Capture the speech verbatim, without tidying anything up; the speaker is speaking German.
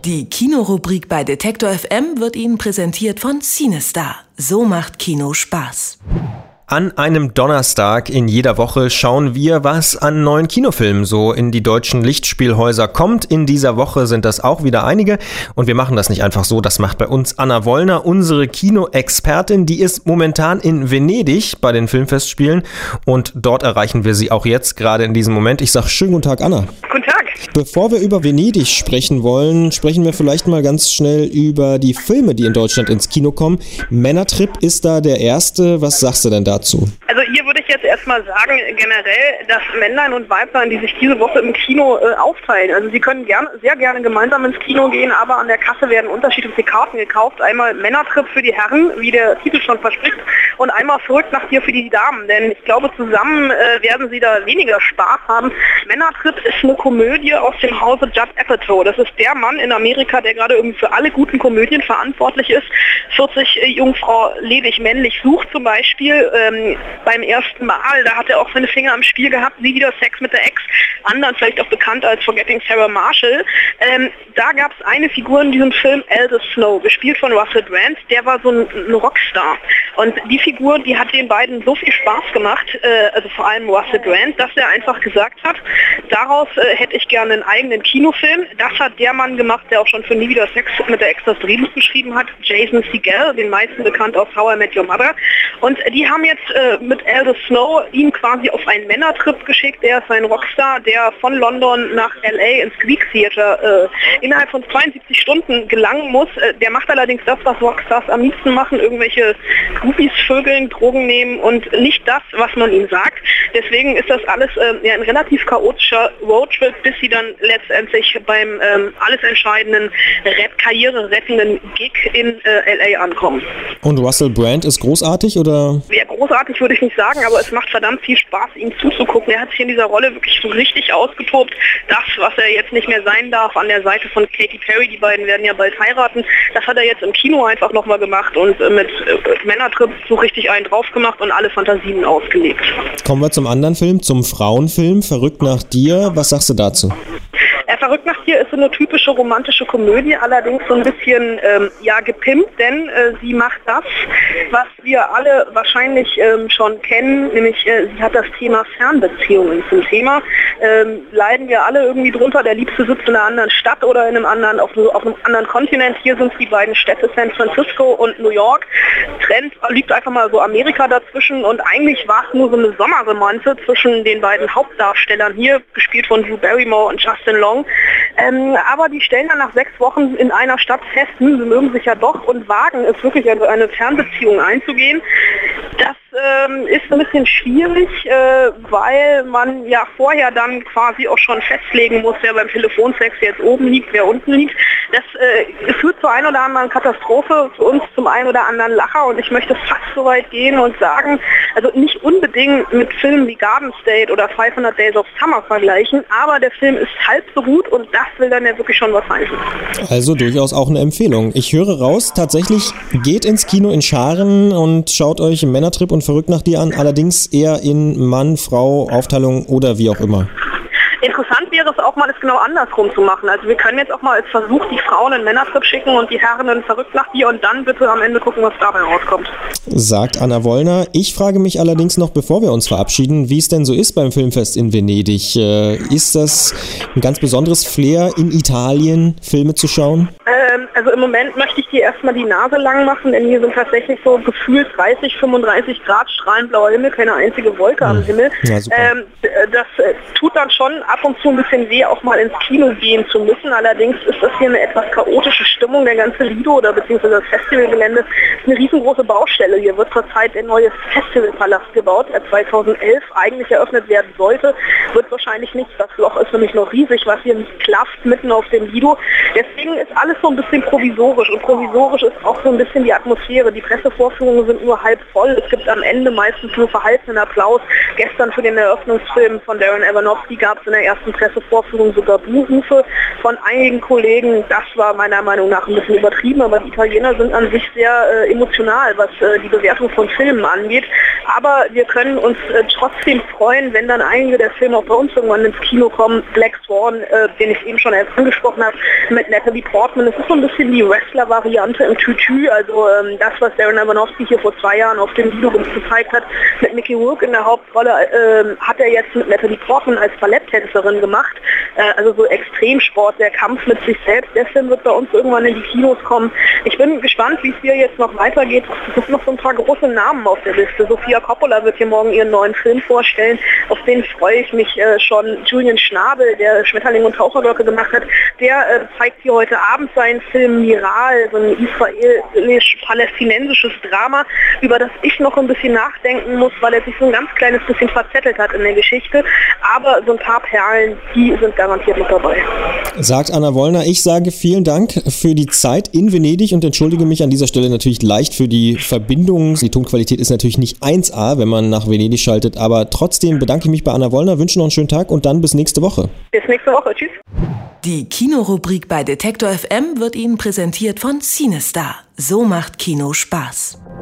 Die Kinorubrik bei Detektor F M wird Ihnen präsentiert von CineStar. So macht Kino Spaß. An einem Donnerstag in jeder Woche schauen wir, was an neuen Kinofilmen so in die deutschen Lichtspielhäuser kommt. In dieser Woche sind das auch wieder einige und wir machen das nicht einfach so. Das macht bei uns Anna Wollner, unsere Kinoexpertin. Die ist momentan in Venedig bei den Filmfestspielen und dort erreichen wir sie auch jetzt, gerade in diesem Moment. Ich sage schönen guten Tag, Anna. Guten Tag. Bevor wir über Venedig sprechen wollen, sprechen wir vielleicht mal ganz schnell über die Filme, die in Deutschland ins Kino kommen. Männertrip ist da der erste. Was sagst du denn dazu? Also hier würde ich jetzt erstmal sagen, generell, dass Männlein und Weiblein, die sich diese Woche im Kino äh, aufteilen. Also sie können gern, sehr gerne gemeinsam ins Kino gehen, aber an der Kasse werden unterschiedliche Karten gekauft. Einmal Männertrip für die Herren, wie der Titel schon verspricht, und einmal verrückt nach dir für die Damen. Denn ich glaube, zusammen äh, werden sie da weniger Spaß haben. Männertrip ist eine Komödie aus dem Hause Judd Apatow. Das ist der Mann in Amerika, der gerade irgendwie für alle guten Komödien verantwortlich ist. vierzig äh, Jungfrau ledig männlich sucht zum Beispiel. Ähm, beim ersten Mal, da hat er auch seine Finger am Spiel gehabt, nie wieder Sex mit der Ex, anderen vielleicht auch bekannt als Forgetting Sarah Marshall. Ähm, da gab es eine Figur in diesem Film, Aldous Snow, gespielt von Russell Brand, der war so ein, ein Rockstar. Und die Figur, die hat den beiden so viel Spaß gemacht, äh, also vor allem Russell Brand, dass er einfach gesagt hat, daraus äh, hätte ich gerne einen eigenen Kinofilm. Das hat der Mann gemacht, der auch schon für Nie wieder Sex mit der Ex das Drehbuch geschrieben hat, Jason Segel, den meisten bekannt aus How I Met Your Mother. Und die haben jetzt äh, mit Aldous Snow ihn quasi auf einen Männertrip geschickt. Er ist ein Rockstar, der von London nach L A ins Greek Theater äh, innerhalb von zweiundsiebzig Stunden gelangen muss. Äh, der macht allerdings das, was Rockstars am liebsten machen, irgendwelche Groupies vögeln, Drogen nehmen und nicht das, was man ihnen sagt. Deswegen ist das alles äh, ja, ein relativ chaotischer Roadtrip, bis sie dann letztendlich beim ähm, alles entscheidenden Red Karriere rettenden Gig in äh, L A ankommen. Und Russell Brand ist großartig, oder? Ja, großartig würde ich nicht sagen, aber es macht verdammt viel Spaß, ihm zuzugucken. Er hat sich in dieser Rolle wirklich so richtig ausgetobt. Das, was er jetzt nicht mehr sein darf, an der Seite von Katy Perry, die beiden werden ja bald heiraten, das hat er jetzt im Kino einfach nochmal gemacht und äh, mit äh, Männertrip so richtig einen drauf gemacht und alle Fantasien ausgelegt. Kommen wir zum anderen Film, zum Frauenfilm, Verrückt nach dir. Was sagst du dazu? Er Verrückt nach dir ist so eine typische romantische Komödie, allerdings so ein bisschen ähm, ja gepimpt, denn äh, sie macht das, was wir alle wahrscheinlich ähm, schon kennen, nämlich äh, sie hat das Thema Fernbeziehungen zum Thema. Ähm, leiden wir alle irgendwie drunter, der Liebste sitzt in einer anderen Stadt oder in einem anderen, auf, auf einem anderen Kontinent. Hier sind es die beiden Städte San Francisco und New York. Trend liegt einfach mal so Amerika dazwischen und eigentlich war es nur so eine Sommerromanze zwischen den beiden Hauptdarstellern hier, gespielt von Drew Barrymore und Justin Long. Ähm, aber die stellen dann nach sechs Wochen in einer Stadt fest, hm, sie mögen sich ja doch und wagen es wirklich, also eine Fernbeziehung einzugehen. Das ähm, ist ein bisschen schwierig, äh, weil man ja vorher dann quasi auch schon festlegen muss, wer beim Telefonsex jetzt oben liegt, wer unten liegt. Das äh, führt zur ein oder anderen Katastrophe, für uns zum einen oder anderen Lacher, und ich möchte fast so weit gehen und sagen, also nicht unbedingt mit Filmen wie Garden State oder fünfhundert Days of Summer vergleichen, aber der Film ist halb so gut und das will dann ja wirklich schon was heißen. Also durchaus auch eine Empfehlung. Ich höre raus, tatsächlich geht ins Kino in Scharen und schaut euch Männertrip und Verrückt nach dir an, allerdings eher in Mann, Frau, Aufteilung oder wie auch immer. Interessant wäre es auch mal, es genau andersrum zu machen. Also wir können jetzt auch mal als Versuch die Frauen in Männertrip schicken und die Herren in Verrückt nach dir und dann bitte am Ende gucken, was dabei rauskommt. Sagt Anna Wollner. Ich frage mich allerdings noch, bevor wir uns verabschieden, wie es denn so ist beim Filmfest in Venedig. Äh, ist das ein ganz besonderes Flair, in Italien Filme zu schauen? Ähm, also im Moment möchte ich dir erstmal die Nase lang machen, denn hier sind tatsächlich so gefühlt dreißig, fünfunddreißig Grad, strahlend blauer Himmel, keine einzige Wolke am Himmel. Ja, super. Ähm, das äh, tut dann schon ab und zu ein bisschen weh, auch mal ins Kino gehen zu müssen. Allerdings ist das hier eine etwas chaotische Stimmung. Der ganze Lido oder beziehungsweise das Festivalgelände ist eine riesengroße Baustelle. Hier wird zurzeit der neue Festivalpalast gebaut, der zweitausendelf eigentlich eröffnet werden sollte. Wird wahrscheinlich nicht. Das Loch ist nämlich noch riesig, was hier klafft mitten auf dem Lido. Deswegen ist alles so ein bisschen provisorisch und provisorisch ist auch so ein bisschen die Atmosphäre. Die Pressevorführungen sind nur halb voll. Es gibt am Ende meistens nur verhaltenen Applaus. Gestern für den Eröffnungsfilm von Darren Aronofsky gab es in der ersten Pressevorführung sogar Buhrufe von einigen Kollegen. Das war meiner Meinung nach ein bisschen übertrieben, aber die Italiener sind an sich sehr äh, emotional, was äh, die Bewertung von Filmen angeht. Aber wir können uns äh, trotzdem freuen, wenn dann einige der Filme auch bei uns irgendwann ins Kino kommen. Black Swan, äh, den ich eben schon angesprochen habe, mit Natalie Portman. Das ist so ein bisschen die Wrestler-Variante im Tütü. Also ähm, das, was Darren Aronofsky hier vor zwei Jahren auf dem Video gezeigt hat, mit Mickey Rourke in der Hauptrolle, äh, hat er jetzt mit Natalie Portman als Balletttänzerin gemacht. Äh, also so Extremsport, der Kampf mit sich selbst. Der Film wird bei uns irgendwann in die Kinos kommen. Ich bin gespannt, wie es hier jetzt noch weitergeht. Es sind noch so ein paar große Namen auf der Liste. Sofia Coppola wird hier morgen ihren neuen Film vorstellen. Auf den freue ich mich äh, schon. Julian Schnabel, der Schmetterling und Taucherglocke gemacht hat, der äh, zeigt hier heute Abend seinen Film Miral, so ein israelisch-palästinensisches Drama, über das ich noch ein bisschen nachdenken muss, weil er sich so ein ganz kleines bisschen verzettelt hat in der Geschichte. Aber so ein paar Perlen, die sind garantiert noch dabei. Sagt Anna Wollner. Ich sage vielen Dank für die Zeit in Venedig und entschuldige mich an dieser Stelle natürlich leicht für die Verbindung. Die Tonqualität ist natürlich nicht eins A, wenn man nach Venedig schaltet, aber trotzdem bedanke ich mich bei Anna Wollner, wünsche noch einen schönen Tag und dann bis nächste Woche. Bis nächste Woche. Tschüss. Die Kinorubrik bei Detektor F M wird Ihnen präsentiert von Cinestar. So macht Kino Spaß.